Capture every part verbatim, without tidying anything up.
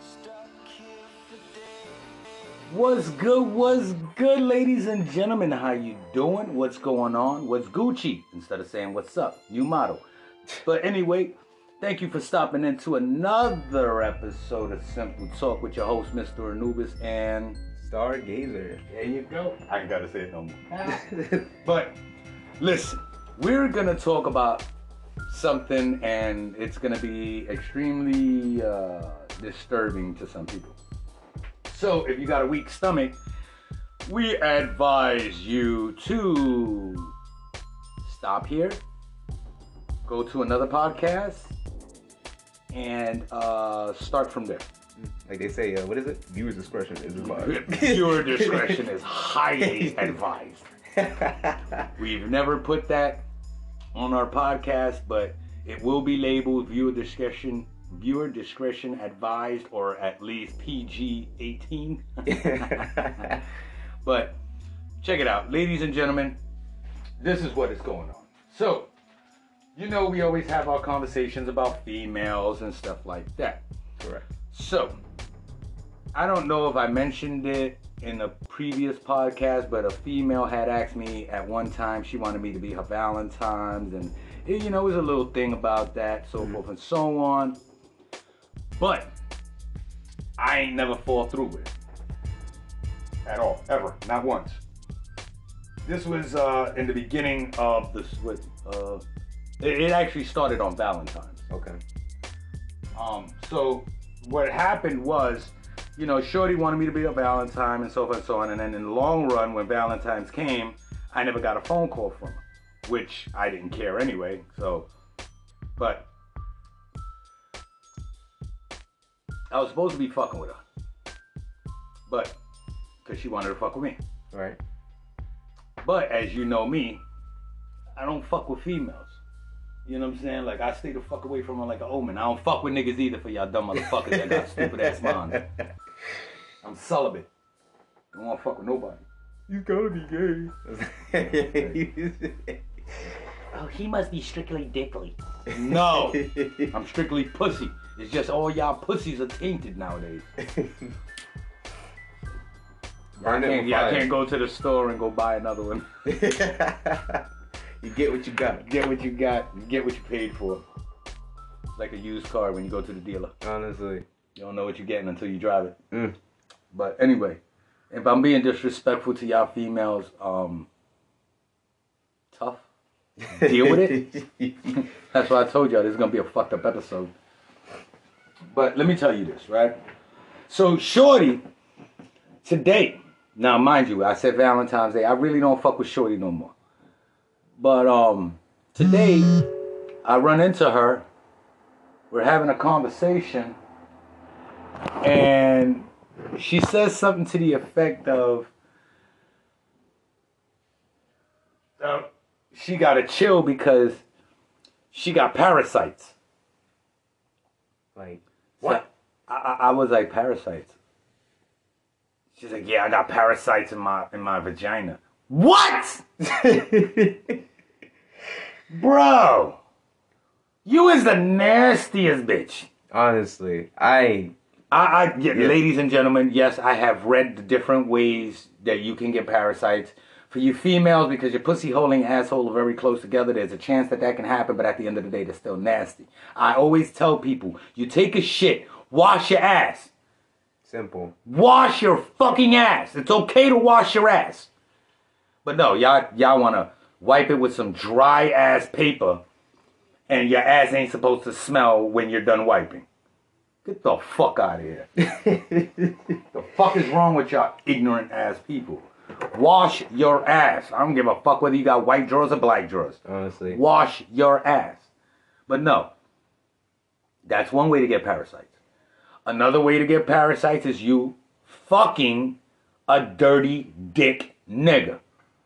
What's good, what's good, ladies and gentlemen? How you doing? What's going on? What's Gucci? Instead of saying what's up, new motto. But anyway, thank you for stopping into another episode of Simple Talk with your host, Mister Anubis and Stargazer. There you go. I ain't gotta say it no more. But listen, we're gonna talk about something, and it's gonna be extremely uh, disturbing to some people. So if you got a weak stomach, we advise you to stop here, go to another podcast, and uh, start from there. Like they say, uh, what is it? Viewer's discretion is advised. Viewer discretion is highly advised. We've never put that on our podcast, but it will be labeled viewer discretion. Viewer discretion advised, or at least P G eighteen. But check it out, ladies and gentlemen. This is what is going on. So, you know, we always have our conversations about females and stuff like that. Correct. So, I don't know if I mentioned it in a previous podcast, but a female had asked me at one time, she wanted me to be her Valentine's, and it, you know, it was a little thing about that, so mm-hmm. forth and so on. But I ain't never fall through with it. At all. Ever. Not once. This was uh, in the beginning of this. What, uh, it, it actually started on Valentine's. Okay. Um. So what happened was, you know, Shorty wanted me to be a Valentine and so forth and so on. And then in the long run, when Valentine's came, I never got a phone call from her, which I didn't care anyway. So, but I was supposed to be fucking with her, but because she wanted to fuck with me. Right. But as you know me, I don't fuck with females. You know what I'm saying? Like, I stay the fuck away from her like an omen. I don't fuck with niggas either for y'all dumb motherfuckers that got stupid ass minds. I'm celibate. I don't want to fuck with nobody. You gotta be gay. Oh, he must be strictly dickly. No, I'm strictly pussy. It's just all y'all pussies are tainted nowadays. I can't, yeah, I can't go to the store and go buy another one. You get what you got. Get what you got. You get what you paid for. It's like a used car when you go to the dealer. Honestly. You don't know what you're getting until you drive it. Mm. But anyway, if I'm being disrespectful to y'all females, um, tough. Deal with it. That's why I told y'all this is going to be a fucked up episode. But let me tell you this, right? So, Shorty, today, now mind you, I said Valentine's Day. I really don't fuck with Shorty no more. But um, today, I run into her. We're having a conversation. And she says something to the effect of, uh, she got to chill because she got parasites. Like, what? So I, I was like, parasites. She's like, yeah, I got parasites in my in my vagina. What? Bro, you is the nastiest bitch. Honestly, I... I, I yeah, yeah. Ladies and gentlemen, yes, I have read the different ways that you can get parasites. For you females, because your pussy hole and your asshole are very close together, there's a chance that that can happen, but at the end of the day, they're still nasty. I always tell people, you take a shit, wash your ass. Simple. Wash your fucking ass. It's okay to wash your ass. But no, y'all y'all want to wipe it with some dry ass paper, and your ass ain't supposed to smell when you're done wiping. Get the fuck out of here. The fuck is wrong with y'all ignorant ass people? Wash your ass. I don't give a fuck whether you got white drawers or black drawers. Honestly. Wash your ass. But no. That's one way to get parasites. Another way to get parasites is you fucking a dirty dick nigga.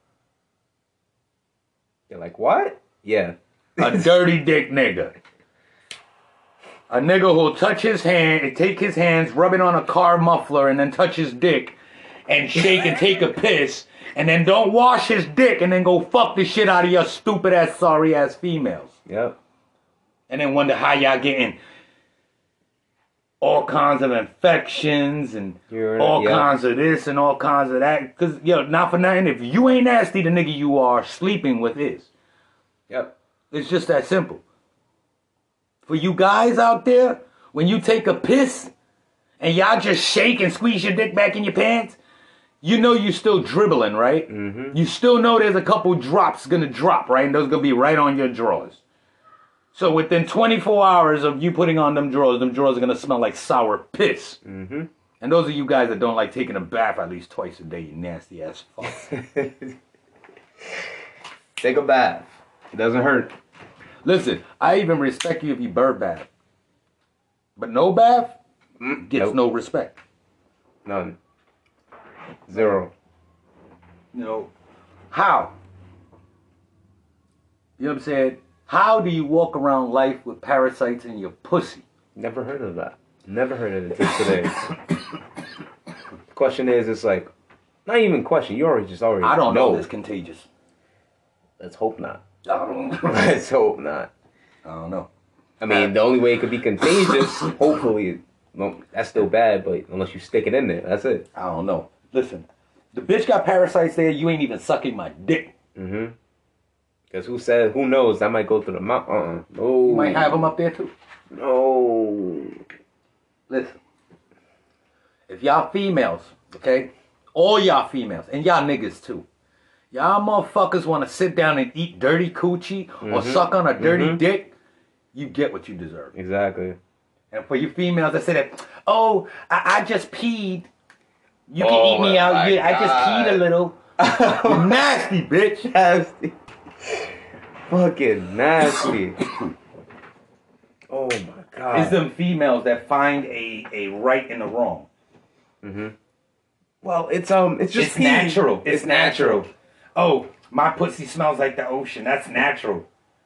You're like, what? Yeah. A dirty dick nigga. A nigga who'll touch his hand, take his hands, rub it on a car muffler, and then touch his dick and shake and take a piss, and then don't wash his dick and then go fuck the shit out of your stupid ass, sorry ass females. Yep. And then wonder how y'all getting all kinds of infections and You're, all yeah. kinds of this and all kinds of that. Because, yo, not for nothing, if you ain't nasty, the nigga you are sleeping with is. Yep. It's just that simple. For you guys out there, when you take a piss and y'all just shake and squeeze your dick back in your pants, you know you still dribbling, right? Mm-hmm. You still know there's a couple drops gonna drop, right? And those gonna be right on your drawers. So within twenty-four hours of you putting on them drawers, them drawers are gonna smell like sour piss. Mm-hmm. And those of you guys that don't like taking a bath at least twice a day, you nasty ass fuck. Take a bath. It doesn't hurt. Listen, I even respect you if you bird bath. But no bath Mm, gets nope. no respect. None. Zero. You know, how? You know what I'm saying? How do you walk around life with parasites in your pussy? Never heard of that. Never heard of it until today. Question is, it's like, not even question. You already just already I don't know know. if it's contagious. Let's hope not. I don't know. Let's hope not. I don't know. I mean, the only way it could be contagious, hopefully, well, that's still bad, but unless you stick it in there, that's it. I don't know. Listen, the bitch got parasites there. You ain't even sucking my dick. Mm-hmm. Because who said, who knows, that might go through the mouth. Uh-uh. No. You might have them up there too. No. Listen, if y'all females, okay, all y'all females, and y'all niggas too, y'all motherfuckers want to sit down and eat dirty coochie or Mhm. suck on a dirty Mhm. dick, you get what you deserve. Exactly. And for you females that say that, oh, I, I just peed. You can Oh eat me out. my Yeah, I just peed a God. little. You nasty, bitch. Nasty. Fucking nasty. Oh my god. It's them females that find a, a right and a wrong. Mm-hmm. Well, it's um, it's just It's pee. natural. It's, It's natural. natural. Oh, my pussy smells like the ocean. That's natural.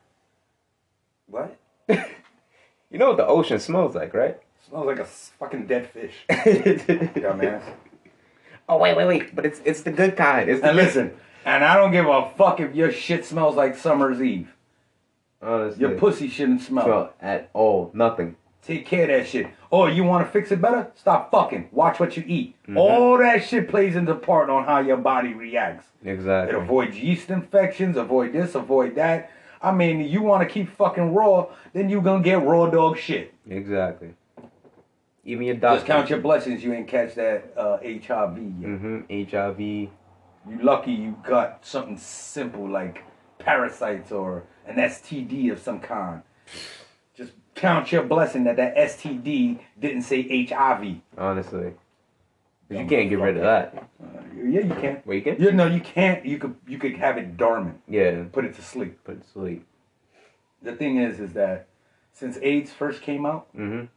What? You know what the ocean smells like, right? Smells like a s- fucking dead fish. Dumbass. Oh wait, wait, wait! But it's it's the good kind. It's the And good- listen, and I don't give a fuck if your shit smells like summer's eve. Honestly, Your pussy shouldn't smell. smell at all. Nothing. Take care of that shit. Oh, you want to fix it better? Stop fucking. Watch what you eat. All that shit plays into part on how your body reacts. It Exactly. avoids yeast infections, avoid this, avoid that. I mean, you want to keep fucking raw, then you gonna get raw dog shit. Exactly. Even your doctor. Just count your blessings you ain't catch that uh, H I V yet. Mm-hmm. H I V. You lucky you got something simple like parasites or an S T D of some kind. Just count your blessing that that S T D didn't say H I V. Honestly, 'cause you can't get rid of that. Uh, yeah, you can. Well, you can. You know, you can't. You could. You could have it dormant. Yeah. Put it to sleep. Put it to sleep. The thing is, is that since AIDS first came out, Mm-hmm.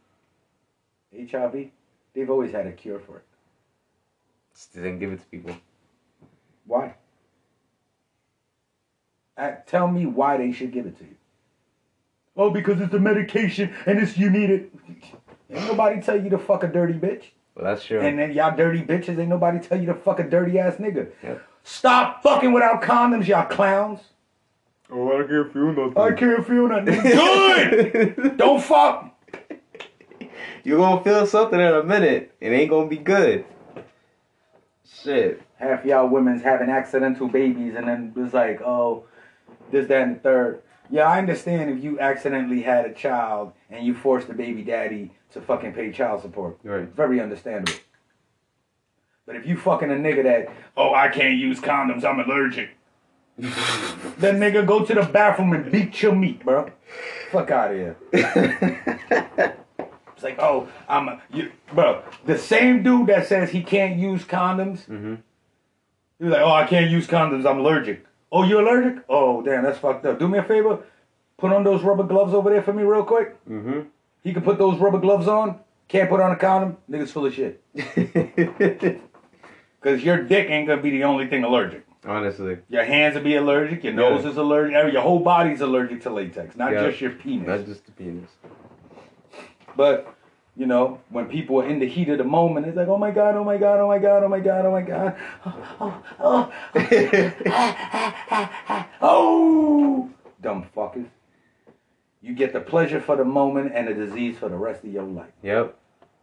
H I V, they've always had a cure for it. Still didn't give it to people. Why? Uh, tell me why they should give it to you. Oh, because it's a medication and it's you need it. Ain't nobody tell you to fuck a dirty bitch. Well, that's true. And then y'all dirty bitches, ain't nobody tell you to fuck a dirty ass nigga. Yep. Stop fucking without condoms, y'all clowns. Oh, I can't feel nothing. I can't feel nothing. Good! Don't fuck! You're gonna feel something in a minute. It ain't gonna be good. Shit. Half y'all women's having accidental babies and then it's like, oh, this, that, and the third. Yeah, I understand if you accidentally had a child and you forced the baby daddy to fucking pay child support. Right. Very understandable. But if you fucking a nigga that, oh, I can't use condoms, I'm allergic. That nigga go to the bathroom and beat your meat, bro. Fuck out of here. It's like, oh, I'm a, you, bro. The same dude that says he can't use condoms, Mm-hmm. he's like, oh, I can't use condoms, I'm allergic. Oh, you allergic? Oh, damn, that's fucked up. Do me a favor, put on those rubber gloves over there for me real quick. Mm-hmm. He can put those rubber gloves on, can't put on a condom, nigga's full of shit. Because your dick ain't gonna be the only thing allergic. Honestly. Your hands will be allergic, your nose Yeah. is allergic, your whole body's allergic to latex, not Yeah. just your penis. Not just the penis. But, you know, when people are in the heat of the moment, it's like, oh my God, oh my God, oh my God, oh my God, oh my God. Oh, oh, oh. Oh! Dumb fuckers. You get the pleasure for the moment and the disease for the rest of your life. Yep.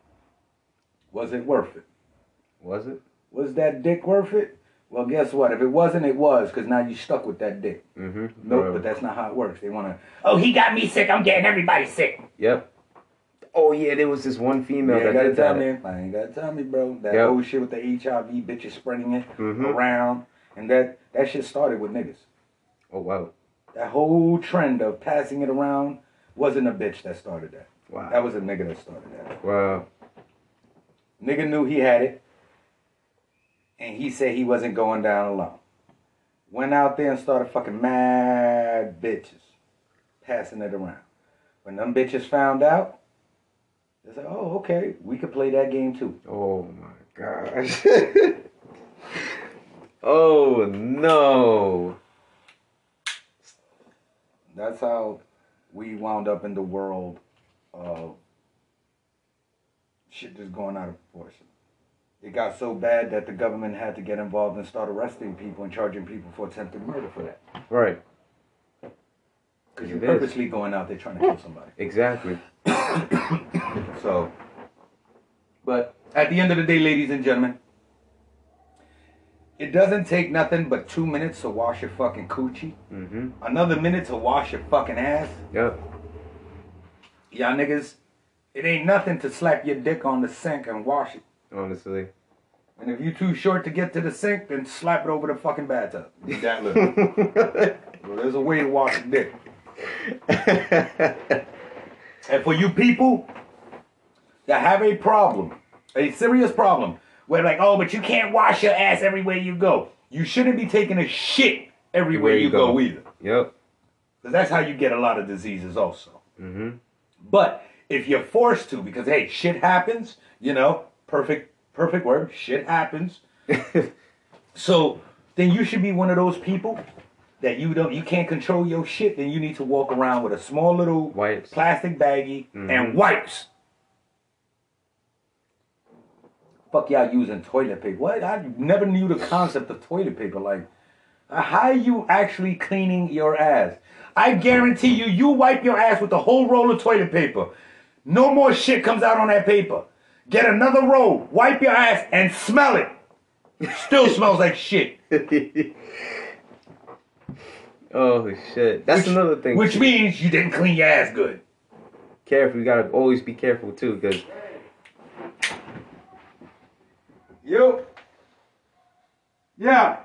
Was it worth it? Was it? Was that dick worth it? Well, guess what? If it wasn't, it was, because now you stuck with that dick. Mm-hmm. Nope, Bro. but that's not how it works. They want to, Oh, he got me sick. I'm getting everybody sick. Yep. Oh yeah, there was this one female you that ain't gotta did tell that. me. I ain't gotta tell me, bro. That Yep. whole shit with the H I V bitches spreading it Mhm. around. And that, that shit started with niggas. Oh wow. That whole trend of passing it around wasn't a bitch that started that. Wow. That was a nigga that started that. Wow. Nigga knew he had it. And he said he wasn't going down alone. Went out there and started fucking mad bitches. Passing it around. When them bitches found out, they said, oh, okay, we could play that game too. Oh my gosh. Oh no. That's how we wound up in the world of shit just going out of proportion. It got so bad that the government had to get involved and start arresting people and charging people for attempted murder for that. Right. Because you're It is. purposely going out there trying to kill somebody. Exactly. So, but at the end of the day, ladies and gentlemen, it doesn't take nothing but two minutes to wash your fucking coochie. Mm-hmm. Another minute to wash your fucking ass. Yep. Y'all niggas, it ain't nothing to slap your dick on the sink and wash it. Honestly. And if you're too short to get to the sink, then slap it over the fucking bathtub. It's that little. Well, there's a way to wash a dick. And for you people that have a problem, a serious problem, where like, oh, but you can't wash your ass everywhere you go. You shouldn't be taking a shit everywhere Where you, you go. go. either. Yep. Because that's how you get a lot of diseases also. Mm-hmm. But if you're forced to, because hey, shit happens, you know, perfect, perfect word, shit happens. So then you should be one of those people that you don't, you can't control your shit. Then you need to walk around with a small little Wipes. plastic baggie Mhm. and wipes. Fuck y'all using toilet paper? What? I never knew the concept of toilet paper. Like, uh, how are you actually cleaning your ass? I guarantee you, you wipe your ass with the whole roll of toilet paper. No more shit comes out on that paper. Get another roll, wipe your ass, and smell it. Still smells like shit. Oh shit. That's Which- another thing. Which means you didn't clean your ass good. Careful. You gotta always be careful too, because Yo. Yeah.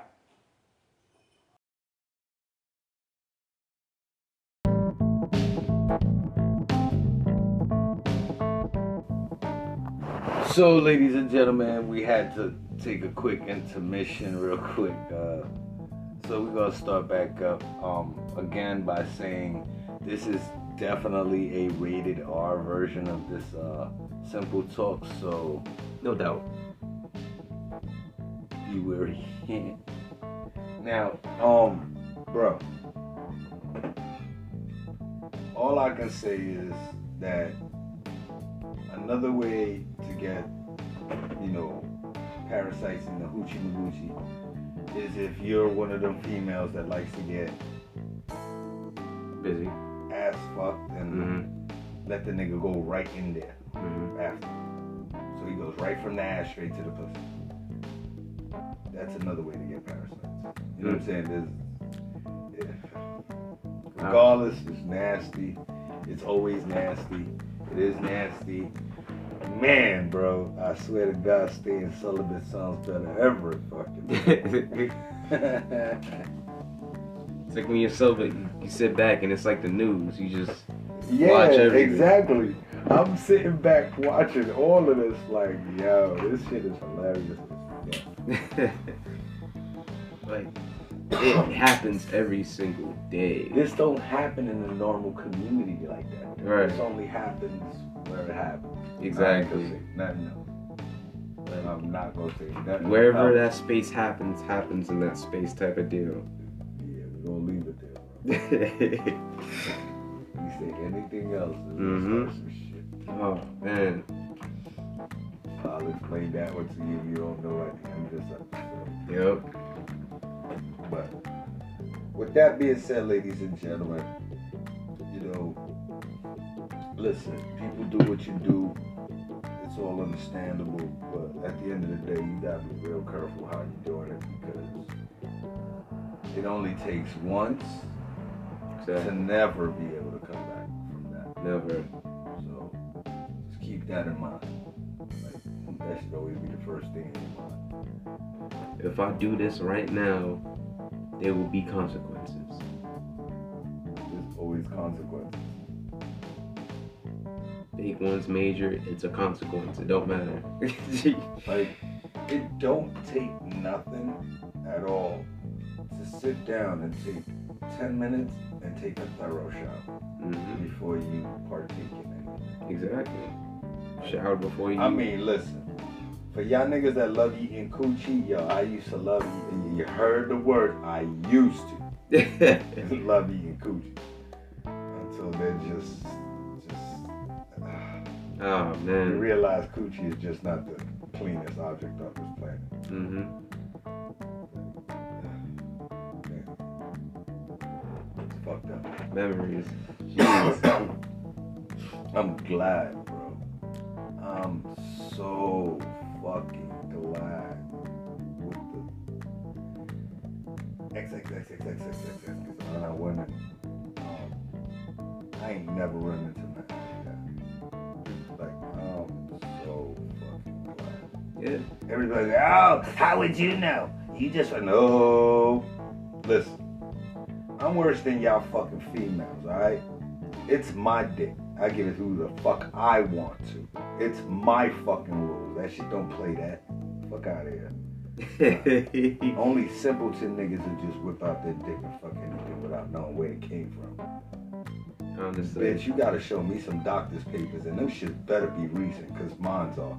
So, ladies and gentlemen, we had to take a quick intermission real quick. Uh, so we're gonna start back up um, again by saying this is definitely a rated R version of this uh, Simple Talk. So no doubt. be wary. Now, um, bro, all I can say is that another way to get, you know, parasites in the hoochie magoochie is if you're one of them females that likes to get Busy. ass fucked and Mm-hmm. let the nigga go right in there Mm-hmm. after. So he goes right from the ass straight to the pussy. That's another way to get parasites. You know what I'm saying? There's, yeah. Regardless, it's nasty. It's always nasty. It is nasty. Man, bro, I swear to God, staying celibate sounds better ever fucking. It's like when you're sober, you, you sit back and it's like the news. You just Yeah, watch everything. exactly. I'm sitting back watching all of this like, yo, this shit is hilarious as fuck. like it happens every single day. This don't happen in a normal community like that. Right. This only happens where it happens. Exactly. I ain't gonna say nothing else. I'm not gonna say nothing Wherever else. that space happens, happens in that space type of deal. Yeah, we're gonna leave it there, bro. We say anything else, it's Mhm. some shit. Oh man. I'll explain that one to you if you don't know at the end of this episode. Yep. But with that being said, ladies and gentlemen, you know, listen, people do what you do. It's it's all understandable, but at the end of the day, you gotta be real careful how you're doing it because it only takes once Exactly. to never be able to come back from that. Never. So just keep that in mind. Like that should always be the first thing in your mind. If I do this right now, there will be consequences. There's always consequences. Big ones, major, it's a consequence. It don't matter. Like it don't take nothing at all to sit down and take ten minutes and take a thorough shower hmm before you partake in it. Exactly. Shower before you. I mean, listen, for y'all niggas that love eating coochie, yo, I used to love eating. You heard the word, I used to love eating coochie until they're just, just. Oh You man. realize coochie is just not the cleanest object on this planet. Mm-hmm. It's fucked up. Memories. I'm glad, bro. I'm so fucking glad with the X X X X X X X X because I'm not winning. Um, I ain't never run into nothing like that. Like, I'm so fucking glad. Yeah. Everybody's like, oh, how would you know? You just went, no. Listen, I'm worse than y'all fucking females, alright? It's my dick. I give it who the fuck I want to. It's my fucking rules. That shit don't play that. Fuck out of here. Only simpleton niggas who just whip out their dick and fuck anything without knowing where it came from. Honestly. Bitch, you gotta show me some doctor's papers and them shit better be recent, cause mine's off.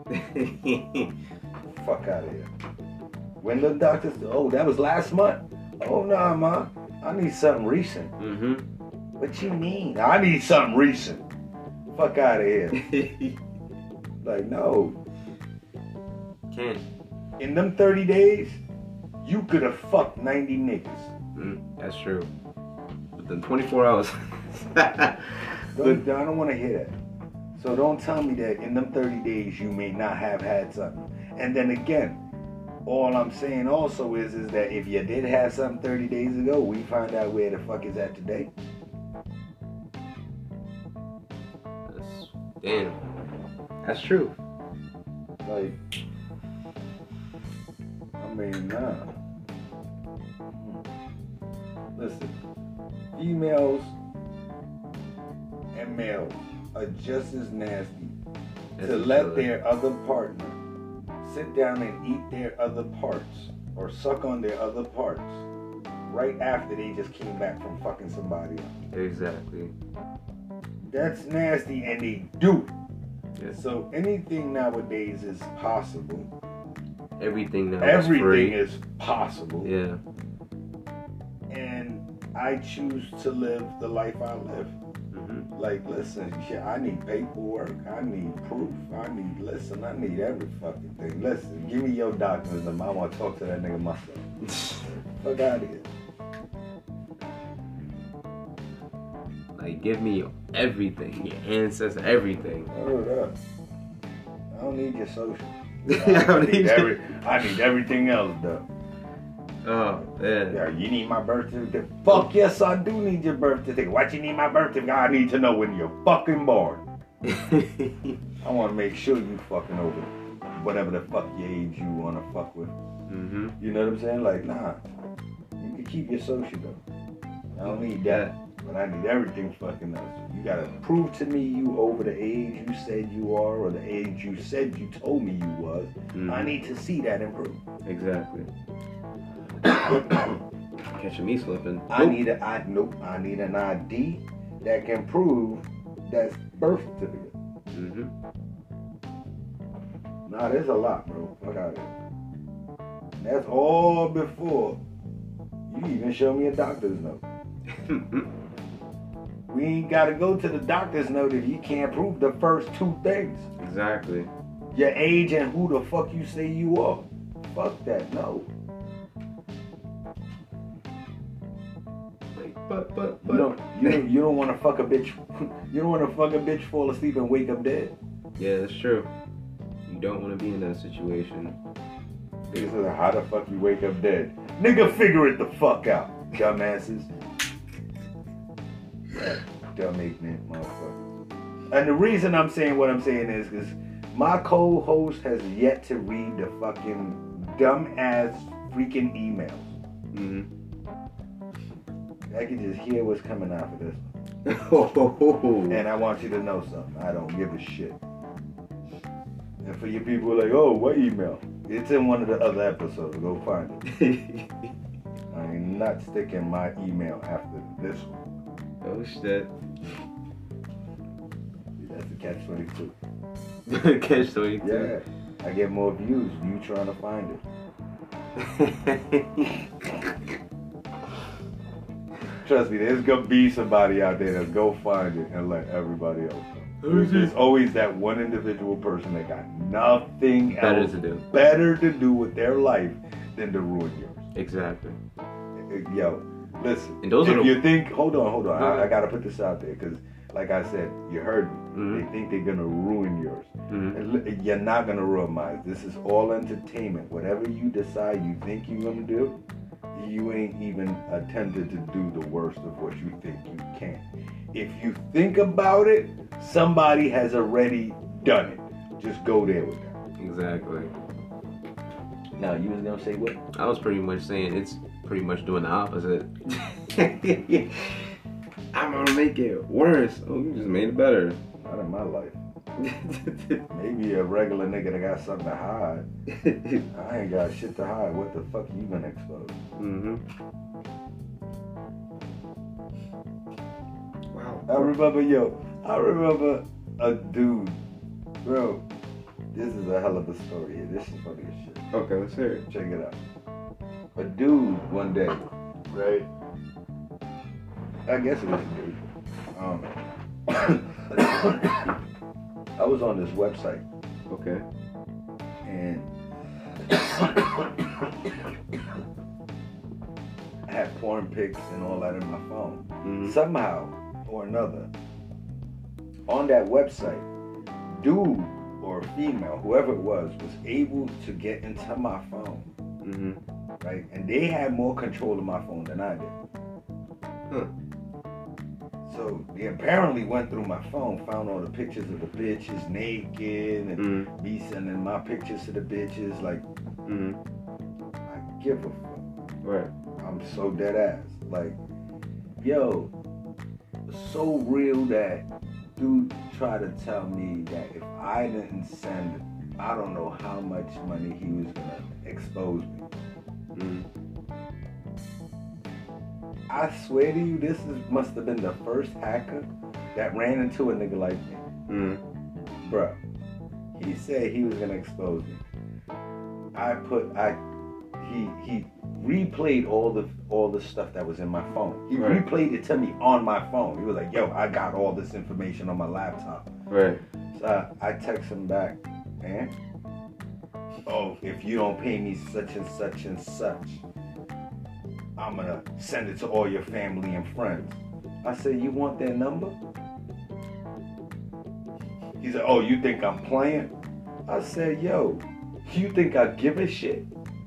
Fuck out of here. When the doctors, oh, that was last month? Oh, nah, ma. I need something recent. mm-hmm. What you mean? I need something recent. Fuck out of here. Like, no. Can't. In them thirty days, you could have fucked ninety niggas. Mm, that's true. Within twenty-four hours. Don't, I don't want to hear that. So don't tell me that in them thirty days you may not have had something. And then again, all I'm saying also is, is that if you did have something thirty days ago, we find out where the fuck is at today. That's, damn. That's true. Like, I mean, nah. Listen, females and males are just as nasty Yes, to each let other. their other partner sit down and eat their other parts or suck on their other parts right after they just came back from fucking somebody else. Exactly. That's nasty, and they do. Yes. So anything nowadays is possible. Everything now Everything is is possible. free. Yeah. And I choose to live the life I live. Mm-hmm. Like, listen, shit, I need paperwork. I need proof. I need, listen, I need every fucking thing. Listen, give me your doctor's number. I want to talk to that nigga myself. Fuck out of here. Like, give me everything. Your ancestors, everything. Hold up. I don't need your social. I I, don't need need every, I need everything else, though. Oh, man. Yeah, you need my birth certificate? Fuck yes, I do need your birth certificate. Why you need my birth certificate? I need to know when you're fucking born. I want to make sure you fucking over whatever the fuck your age you want to fuck with. mm-hmm. You know what I'm saying? Like, nah. You can keep your social, though. I don't need that. But I need everything fucking else. You gotta prove to me you over the age you said you are, or the age you said you told me you was. Mm-hmm. I need to see that and prove. Exactly. Catching me slipping. I Nope. need a I nope. I need an I D that can prove that's birth certificate. Mm-hmm. Nah, there's a lot, bro. Fuck out of here. That's all before you even show me a doctor's note. We ain't gotta go to the doctor's note if you can't prove the first two things. Exactly. Your age and who the fuck you say you are. Fuck that, no. Like, but, but, You but. don't, you don't, you don't want to fuck a bitch. You don't want to fuck a bitch, fall asleep and wake up dead. Yeah, that's true. don't want to be in that situation. This is how the fuck you wake up dead. Nigga, figure it the fuck out, dumbasses. Yeah, dumb ignorant motherfuckers. And the reason I'm saying what I'm saying is because my co-host has yet to read the fucking dumb-ass freaking emails. Mm-hmm. I can just hear what's coming out of this. Oh. And I want you to know something. I don't give a shit. And for you people who are like, oh, what email? It's in one of the other episodes. Go find it. I am not sticking my email after this one. Oh, shit. That's a catch twenty-two. Catch twenty-two. Yeah. I get more views. You trying to find it. Trust me, there's gonna be somebody out there that's go find it and let everybody else know. There's, there's always that one individual person that got nothing better else to do. better to do with their life than to ruin yours. Exactly. Yo, listen. And those if are the... you think, hold on, hold on, No, no. I, I gotta put this out there because, like I said, you heard me. Mm-hmm. They think they're gonna ruin yours. Mm-hmm. And li- You're not gonna ruin mine. This is all entertainment. Whatever you decide you think you're gonna do, you ain't even attempted to do the worst of what you think you can. If you think about it, somebody has already done it. Just go there with that. Exactly. Now, you was gonna say what? I was pretty much saying it's pretty much doing the opposite. I'm gonna make it worse. Oh, you just made it better. Not in my life. Maybe a regular nigga that got something to hide. I ain't got shit to hide. What the fuck you gonna expose? Mm-hmm. Wow. I remember, yo, I remember a dude, bro, this is a hell of a story here. This is funny as shit. Okay, let's hear it. Check it out. A dude one day, right? I guess it was a dude. Um, I was on this website Okay. and I had porn pics and all that in my phone. Mm-hmm. Somehow or another, on that website, dude or female, whoever it was, was able to get into my phone, Mm-hmm. right? And they had more control of my phone than I did. Huh. So they apparently went through my phone, found all the pictures of the bitches naked, and Mm-hmm. me sending my pictures to the bitches. Like, Mm-hmm. I give a fuck. Right. I'm so dead ass. Like, yo, so real that dude tried to tell me that if I didn't send, I don't know how much money he was gonna expose me. Mm-hmm. I swear to you, this is, must have been the first hacker that ran into a nigga like me. Mm-hmm. Bruh, he said he was gonna expose me. I put, I, he, he replayed all the, all the stuff that was in my phone. He Right. replayed it to me on my phone. He was like, yo, I got all this information on my laptop. Right. So I, I text him back, man. Oh, if you don't pay me such and such and such, I'm gonna send it to all your family and friends. I said, you want their number? He said, oh, you think I'm playing? I said, yo, you think I give a shit?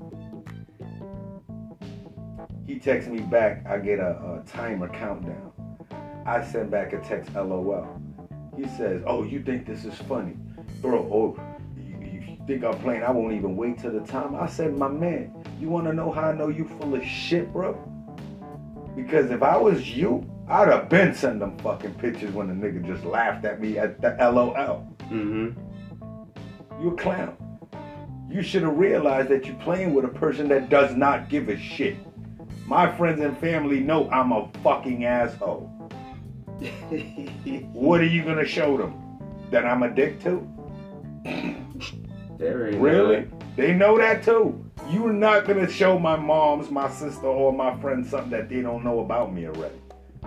He texts me back, I get a, a timer countdown. I send back a text, LOL. He says, oh, you think this is funny? Bro, oh, you, you think I'm playing? I won't even wait till the time. I said, my man, you wanna know how I know you full of shit, bro? Because if I was you, I'd have been sending them fucking pictures when the nigga just laughed at me at the LOL. Mm-hmm. You a clown. You should have realized that you're playing with a person that does not give a shit. My friends and family know I'm a fucking asshole. What are you gonna show them? That I'm a dick too? There ain't Really? no- They know that too. You're not gonna show my moms, my sister, or my friends something that they don't know about me already.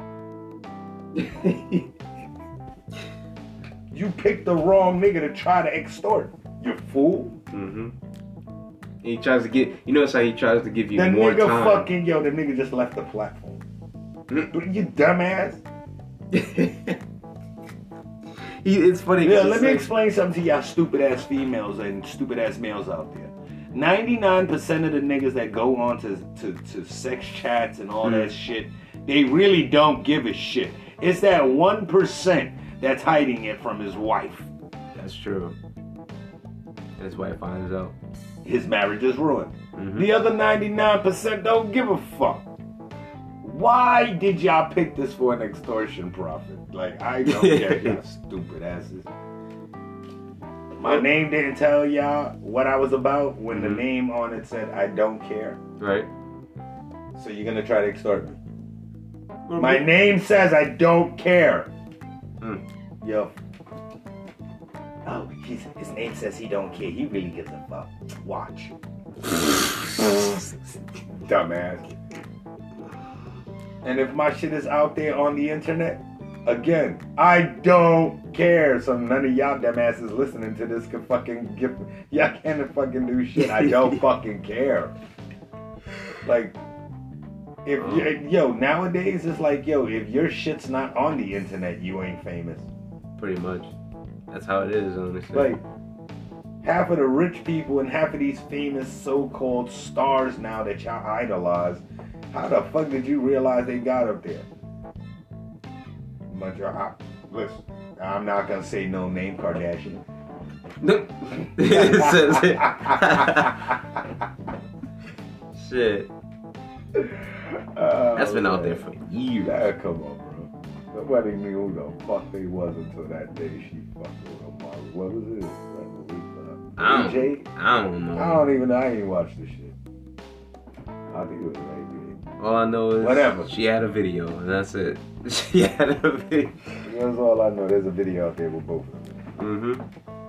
You picked the wrong nigga to try to extort. You fool. Mm-hmm. He tries to get, you notice how he tries to give you The more nigga time. fucking, yo, the nigga just left the platform. Mm. You dumbass. he, it's funny. Yeah, 'cause let it's me like- explain something to y'all stupid ass females and stupid ass males out there. ninety-nine percent of the niggas that go on to, to, to sex chats and all Mm. that shit, they really don't give a shit. It's that one percent that's hiding it from his wife. That's true. And his wife finds out. His marriage is ruined. Mhm. The other ninety-nine percent don't give a fuck. Why did y'all pick this for an extortion profit? Like, I don't get y'all stupid asses. My name didn't tell y'all what I was about when the Mhm. name on it said I don't care. Right? So you're gonna try to extort me. My name says I don't care. Mm. Yo. Oh, he's, his name says he don't care. He really gives a fuck. Watch. Dumbass. And if my shit is out there on the internet, again, I don't care. So none of y'all dumbasses listening to this can fucking give. Y'all can't fucking do shit. I don't fucking care. Like, if you, yo nowadays it's like, yo, if your shit's not on the internet, you ain't famous. Pretty much. That's how it is, honestly. Like, half of the rich people and half of these famous so-called stars now that y'all idolize, how the fuck did you realize they got up there? But y'all, I, listen, I'm not gonna say no name Kardashian. Nope. It says it. Shit. Oh, That's been out man. there for years. Ah, come on, bro. Nobody knew who the fuck they was until that day she fucked with a model. What was it? Like, I A J? don't, I don't know. I don't even know. I ain't watched the shit. I think it was an All I know is Whatever. she had a video, and that's it. She had a video. A J. That's all I know. There's a video out there with both of them. Mm-hmm.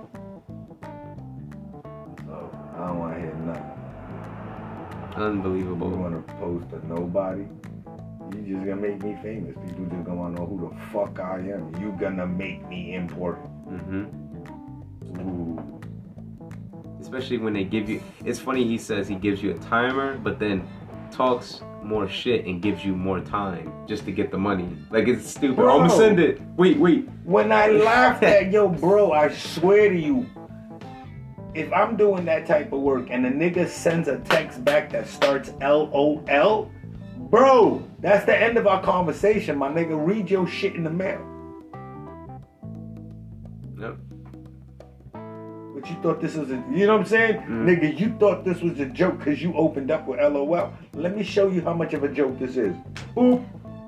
So, I don't want to hear nothing. You Unbelievable. want to post to nobody? You just gonna make me famous. People just gonna want to know who the fuck I am. You gonna make me important. Mm-hmm. Ooh. Especially when they give you. It's funny. He says he gives you a timer, but then talks more shit and gives you more time just to get the money. Like, it's stupid. Bro. I'm gonna send it. Wait, wait. When I laughed at, yo, bro, I swear to you, if I'm doing that type of work and the nigga sends a text back that starts L O L, bro, that's the end of our conversation. My nigga, read your shit in the mail. Yep. But you thought this was a, you know what I'm saying? Mm. Nigga, you thought this was a joke because you opened up with L O L. Let me show you how much of a joke this is. Boop.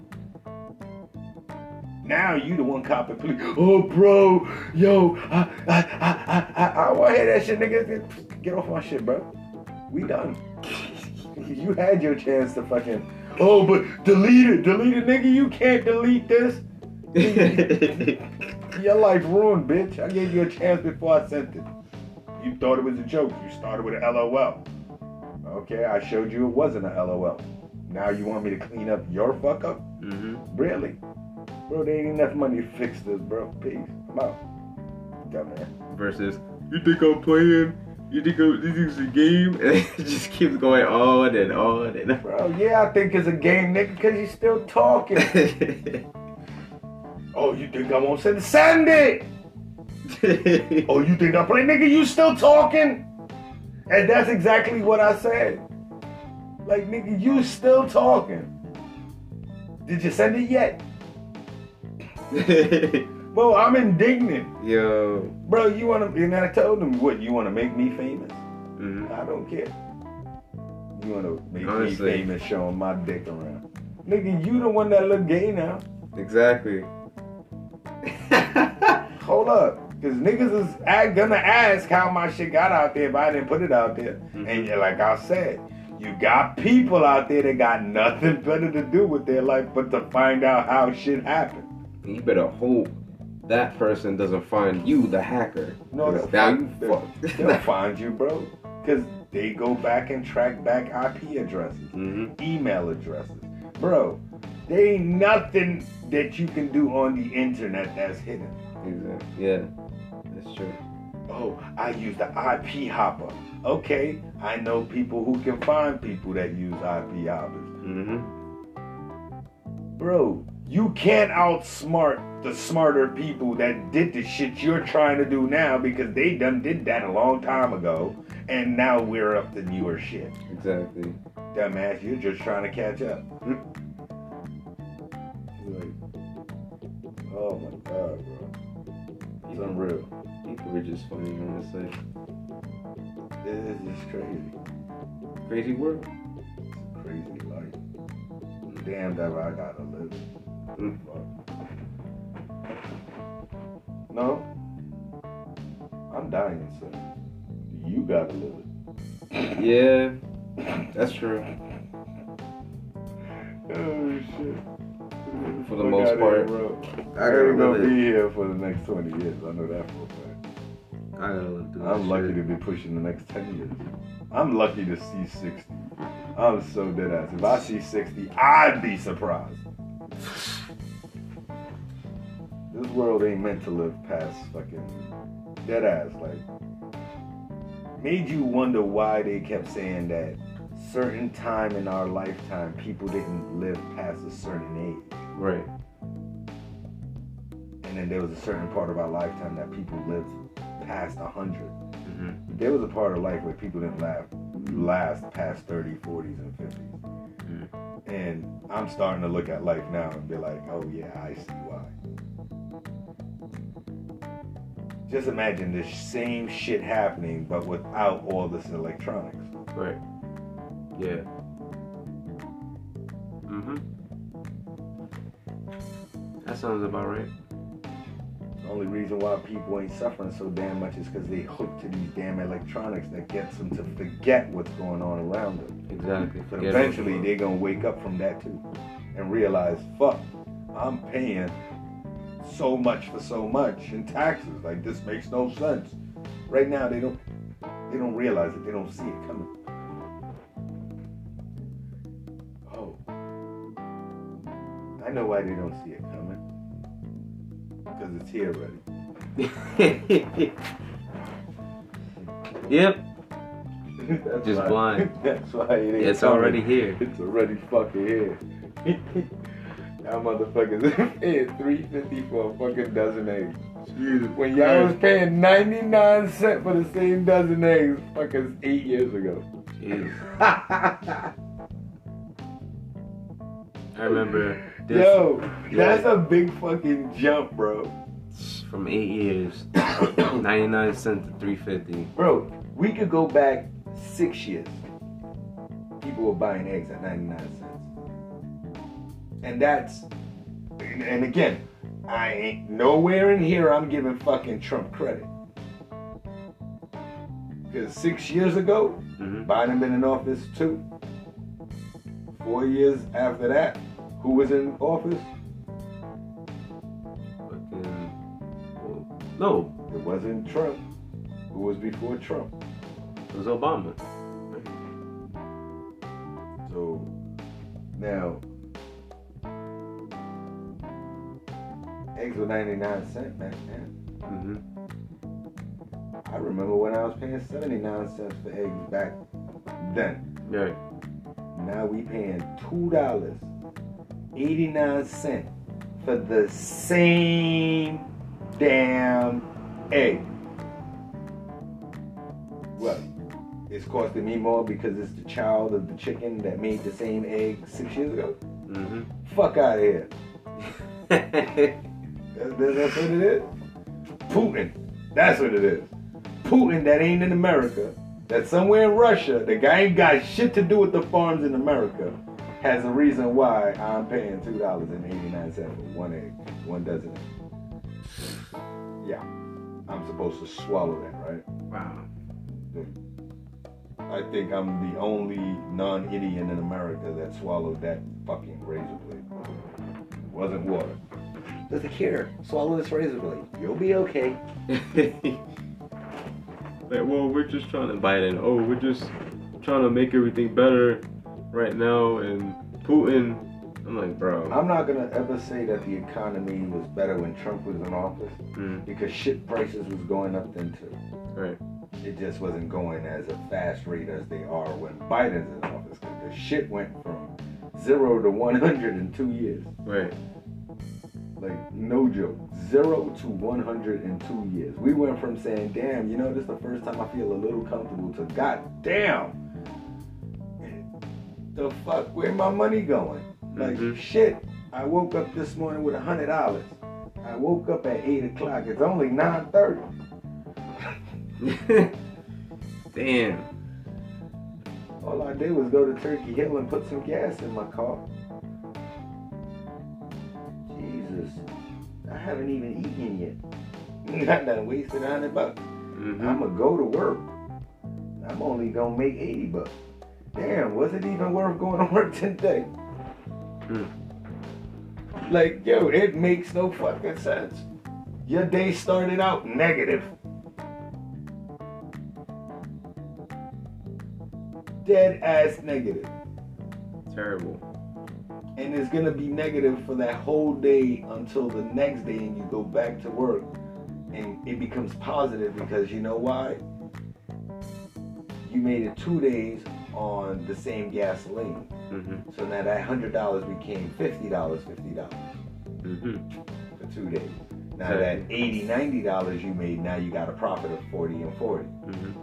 Now you the one copping police. Oh, bro, yo, I, I, I, I, I, I want to hear that shit, nigga. Get off my shit, bro. We done. You had your chance to fucking. Oh, but delete it, delete it, nigga. You can't delete this. Your life ruined, bitch. I gave you a chance before I sent it. You thought it was a joke. You started with an L O L. Okay, I showed you it wasn't an L O L. Now you want me to clean up your fuck up? Mm-hmm. Really? Bro, there ain't enough money to fix this, bro. Peace. I'm out. Dumbass. Versus, you think I'm playing? You think I'm, this is a game? And it just keeps going on and on and on. Bro, yeah, I think it's a game, nigga, because you're still talking. Oh, you think I won't send it? Send it! Oh, you think I'm playing? Nigga, you still talking? And that's exactly what I said. Like, nigga, you still talking. Did you send it yet? Bro, I'm indignant. Yo. Bro, you wanna, and I told him, what, you wanna make me famous? Mm-hmm. I don't care. You wanna make Honestly. me famous showing my dick around. Nigga, you the one that look gay now. Exactly. Hold up. Cause niggas is act, gonna ask how my shit got out there if I didn't put it out there. Mm-hmm. And yeah, like I said, you got people out there that got nothing better to do with their life but to find out how shit happened. You better hope that person doesn't find you, the hacker. No, 'Cause they'll, now find, you they'll, fucked. they'll find you, bro. Cause they go back and track back I P addresses, Mm-hmm. email addresses. Bro, there ain't nothing that you can do on the internet that's hidden. Exactly. Yeah, that's true. Oh, I use the I P hopper. Okay, I know people who can find people that use I P hoppers. Mm-hmm. Bro, you can't outsmart the smarter people that did the shit you're trying to do now because they done did that a long time ago, and now we're up to newer shit. Exactly. Dumbass, you're just trying to catch up. Like, oh my god, bro. It's unreal. People are just funny, honestly. It is just crazy. Crazy world. It's a crazy life. Damn that I gotta live it. Mm. No. I'm dying, son. You gotta live it. Yeah, that's true. Oh shit. For the most part, bro. I I gotta ain't gonna live it. be here for the next twenty years. I know that for a fact. I gotta live through I'm that lucky shit. to be pushing the next ten years. I'm lucky to see sixty. I'm so dead ass. If I see sixty, I'd be surprised. This world ain't meant to live past fucking dead ass. Like, made you wonder why they kept saying that certain time in our lifetime people didn't live past a certain age. Right. And then there was a certain part of our lifetime that people lived past a hundred. Mm-hmm. There was a part of life where people didn't laugh, last past thirty, forties, and fifties. Mm-hmm. And I'm starting to look at life now and be like, oh yeah, I see why. Just imagine this same shit happening, but without all this electronics. Right. Yeah. Mm-hmm. That sounds about right. The only reason why people ain't suffering so damn much is because they hook to these damn electronics that gets them to forget what's going on around them. Exactly. But Forget eventually it. they're gonna wake up from that too and realize, fuck, I'm paying so much for so much in taxes. Like, this makes no sense. Right now they don't they don't realize it, they don't see it coming. Oh. I know why they don't see it coming. Because it's here already. Yep. That's Just why, blind. That's why it ain't It's coming. already here. It's already fucking here. Y'all motherfuckers paying three fifty for a fucking dozen eggs. Jesus. When y'all was paying ninety-nine cents for the same dozen eggs fucking eight years ago. Jesus. I remember this Yo, that's yeah. a big fucking jump, bro. from eight years, ninety-nine cents to three fifty. Bro, we could go back six years. People were buying eggs at ninety-nine cents. And that's, and, and again, I ain't nowhere in here I'm giving fucking Trump credit. Because six years ago, Mm-hmm. Biden been in office too. Four years after that, who was in office? Fucking, well, no, It wasn't Trump. Who was before Trump? it was Obama. So, now, eggs were ninety-nine cents back then. Mm-hmm. I remember when I was paying seventy-nine cents for eggs back then. Right. Now we paying two dollars and eighty-nine cents for the same damn egg. What? It's costing me more because it's the child of the chicken that made the same egg six years ago? Mm-hmm. Fuck out of here. That's, that's what it is? Putin. That's what it is. Putin that ain't in America, that's somewhere in Russia, the guy ain't got shit to do with the farms in America, has a reason why I'm paying two dollars and eighty-nine cents for one egg, one dozen eggs. Yeah, I'm supposed to swallow that, right? Wow. I think I'm the only non-Indian in America that swallowed that fucking razor blade. It wasn't water. Just here, swallow this razor blade. You'll be okay. Like, well, we're just trying to Biden. Oh, we're just trying to make everything better right now, and Putin. I'm like, bro. I'm not gonna ever say that the economy was better when Trump was in office Mm, because shit prices was going up then too. right. It just wasn't going as a fast rate as they are when Biden's in office because the shit went from zero to one hundred in two years. Right. Like, no joke. Zero to one hundred in two years. We went from saying, damn, you know, this is the first time I feel a little comfortable, to god damn. The fuck, where my money going? Like, Mhm. shit, I woke up this morning with a hundred dollars. I woke up at eight o'clock. It's only nine thirty. Damn. All I did was go to Turkey Hill and put some gas in my car. Jesus, I haven't even eaten yet. I done wasted a hundred bucks. Mm-hmm. I'ma go to work. I'm only gonna make eighty bucks. Damn, was it even worth going to work today? Mm. Like, yo, it makes no fucking sense. Your day started out negative. Dead ass negative. Terrible. And it's gonna be negative for that whole day until the next day and you go back to work. And it becomes positive because you know why? You made it two days on the same gasoline. Mm-hmm. So now that one hundred dollars became fifty dollars, fifty dollars Mm-hmm. for two days. Now Okay. that eighty dollars, ninety dollars you made, now you got a profit of forty and forty. Mm-hmm.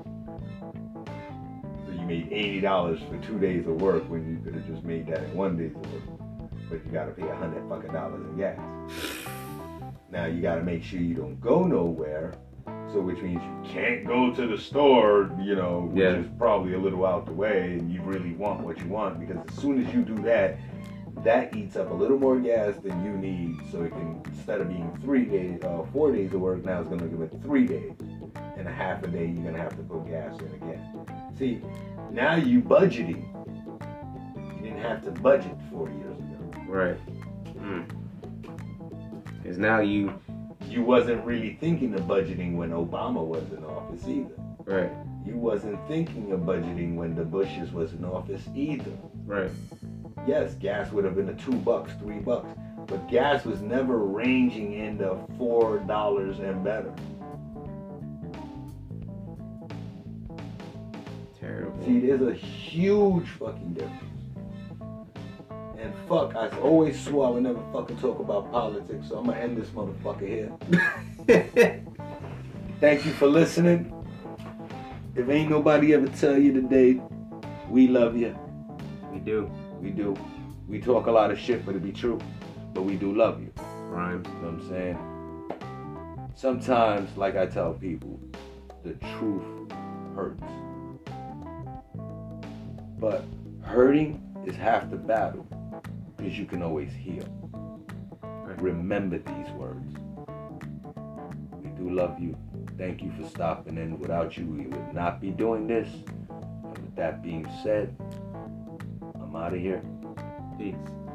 So you made eighty dollars for two days of work when you could have just made that in one day's work. But you got to pay one hundred fucking dollars in gas. Now you got to make sure you don't go nowhere. So which means you can't go to the store, you know, which Yeah. is probably a little out the way, and you really want what you want, because as soon as you do that, that eats up a little more gas than you need. So it can, instead of being three days, uh, four days of work, now it's going to give it three days. And a half a day, you're going to have to put gas in again. See, now you budgeting. You didn't have to budget four years ago. Right. Mm. Because now you. You wasn't really thinking of budgeting when Obama was in office either. Right. You wasn't thinking of budgeting when the Bushes was in office either. Right. Yes, gas would have been a two bucks, three bucks, but gas was never ranging in the four dollars and better. Terrible. See, there's a huge fucking difference. And fuck, I always swore I would never fucking talk about politics, so I'm gonna end this motherfucker here. Thank you for listening. If ain't nobody ever tell you today, we love you. We do. We do. We talk a lot of shit, but it be true. But we do love you. Rhymes. You know what I'm saying? Sometimes, like I tell people, the truth hurts. But hurting is half the battle, because you can always heal. Right. Remember these words. We do love you. Thank you for stopping in. Without you, we would not be doing this. And with that being said, I'm out of here. Peace.